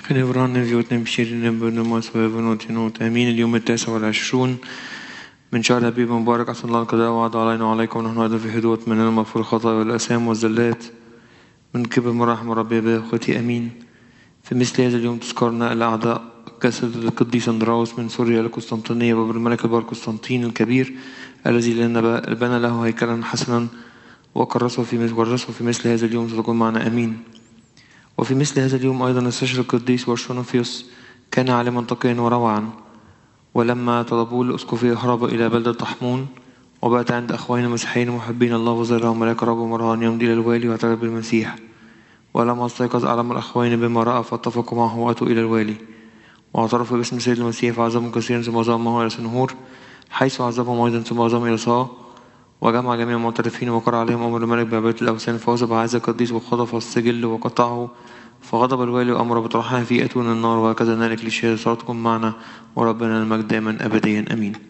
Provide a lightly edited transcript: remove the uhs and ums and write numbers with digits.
خنفران نفيوتنا بشيرنا بنماس وبنوت آمين. اليوم 29 من شهر أبيب مبارك. أسأل الله القضاء وعد علينا وعليكم ونحن أيضا في حدود من المغفور الخطايا والآثام والزلات من كبر مراحم ربي بأخوتي آمين. في مثل هذا اليوم تذكرنا الأعداء جسد القديس أندراوس من سوريا لقسطنطينية بابن الملك البار قسطنطين الكبير الذي بنى له هيكلا حسنا وكرسه في مثل هذا اليوم ستكون معنا آمين. وفي مثل هذا اليوم أيضا استشهد القديس ورشونوفيوس كان عالما تقيا وروعا، ولما طلبوه الأسقفية هرب إلى بلدة طحمون وبات عند أخوين مسيحيين محبين الله وزارهم ملاك رب مرهان يمضي إلى الوالي واعترف بالمسيح. ولما استيقظ أعلم الأخوين بما رأى فاتفقوا معه وأتوا إلى الوالي واعترفوا باسم سيد المسيح فعزمهم كثيرا ثم عزمهم إلى سنهور حيث عزمهم أيضا ثم عزمهم إلى صاع وجمع جميع المعترفين وقرأ عليهم أمر الملك بعبادة الأوثان فوزب هذا القديس وخطف السجل وقطعه فغضب الوالي وأمر بطرحها في أتون النار. وهكذا نالك للشهادة صلاتكم معنا وربنا المجد دائما أبديا آمين.